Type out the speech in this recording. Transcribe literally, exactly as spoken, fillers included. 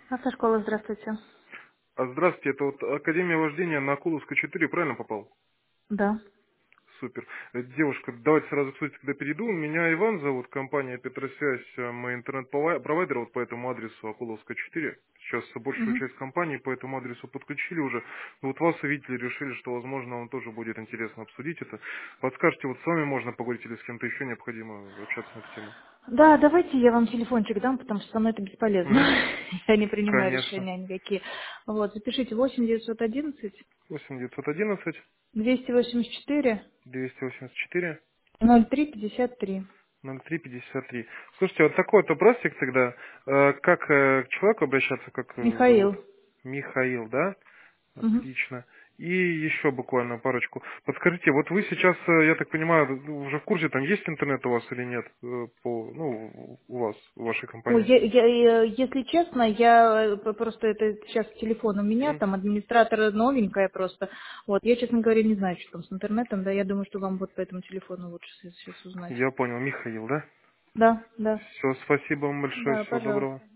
Автошкола, здравствуйте. А, Здравствуйте, это вот Академия вождения на Акуловской четыре, правильно попал? Да. Супер. Э, Девушка, давайте сразу к сути, когда перейду. Меня Иван зовут, компания Петросвязь, э, мы интернет-провайдер вот по этому адресу Акуловская четыре. Сейчас большую Мгм. часть компаний по этому адресу подключили уже. Вот вас увидели, решили, что, возможно, вам тоже будет интересно обсудить это. Подскажите, вот с вами можно поговорить или с кем-то еще необходимо общаться на эту тему? Да, давайте я вам телефончик дам, потому что со мной это бесполезно. Угу. Я не принимаю Конечно. решения никакие. Вот, запишите восемь девятьсот одиннадцать восемь девятьсот одиннадцать двести восемьдесят четыре двести восемьдесят четыре ноль три пятьдесят три. ноль три пятьдесят три. Слушайте, вот такой вот вопросик тогда. Э, Как э, к человеку обращаться, как э, зовут? Михаил. Михаил, да? Мгм. Отлично. И еще буквально парочку. Подскажите, вот вы сейчас, э, я так понимаю, уже в курсе, там есть интернет у вас или нет, э, по, ну, у вас, в вашей Ой, компании? я, я- э, если честно, я э, п- просто это сейчас телефон у меня, М? там администратор новенькая просто. Вот, я, честно говоря, не знаю, что там с интернетом, да, я думаю, что вам вот по этому телефону лучше сейчас узнать. Я понял, Михаил, да? Да, да, Все, спасибо вам большое, да, всего пожалуйста. доброго.